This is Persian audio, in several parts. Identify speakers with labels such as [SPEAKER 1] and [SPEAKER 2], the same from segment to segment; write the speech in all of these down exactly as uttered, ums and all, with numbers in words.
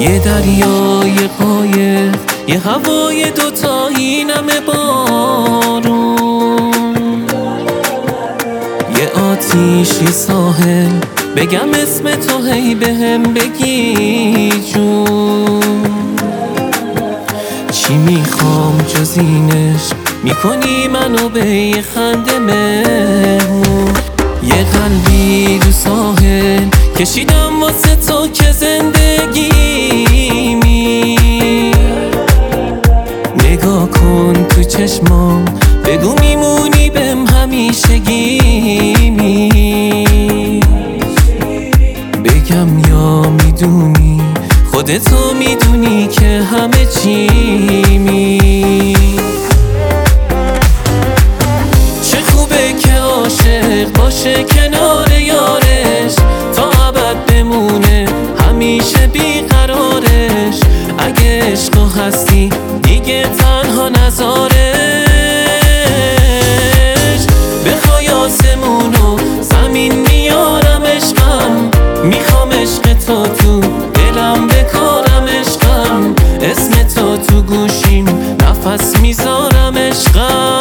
[SPEAKER 1] یه دریای قایق، یه هوای دوتایی، نمه بارون، یه آتیشی ساحل، بگم اسم تو هی بهم بگی جون. چی میخوام جز اینش، میکنی منو به یه خنده مهمون. یه قلبی رو ساحل کشیدم واسه تو که زندگیمی. نگاه کن تو چشمام، بگو میمونی بهم همیشگیمی. بگم یا میدونی، خودتو میدونی که همه چیمی. چه خوبه که عاشق باشه کنار یارش، تا ابد بمونه همیشه بیقرارش. اگه عشق هستی دیگه تنها نذارش. بخوای آسمونو زمین میارم عشقم، میخوام عشق تو تو دلم بکارم عشقم. اسم تو تو گوشیم نفس میذارم عشقم.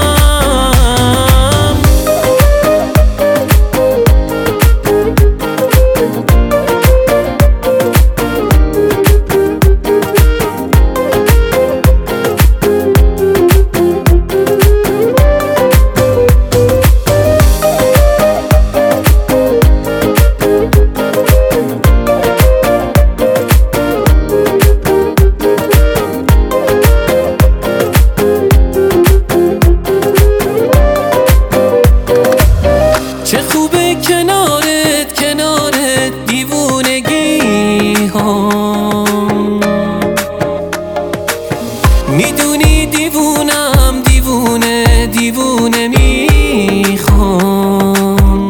[SPEAKER 1] چه خوبه کنارت کنارت دیوونگی ها. میدونی دیوونم دیوونه دیوونه میخوام.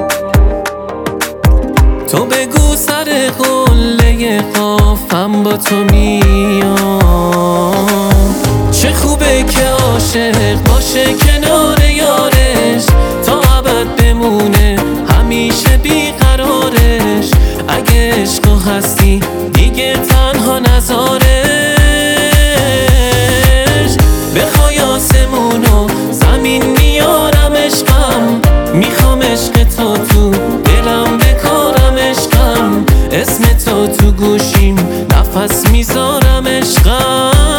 [SPEAKER 1] تو بگو سر قله قافم با تو میام. چه خوبه که عاشق باشه کنار یارش، تا ابد بمونه همیشه بیقرارش. اگه عشق هستی دیگه تنها نذارش. بخوای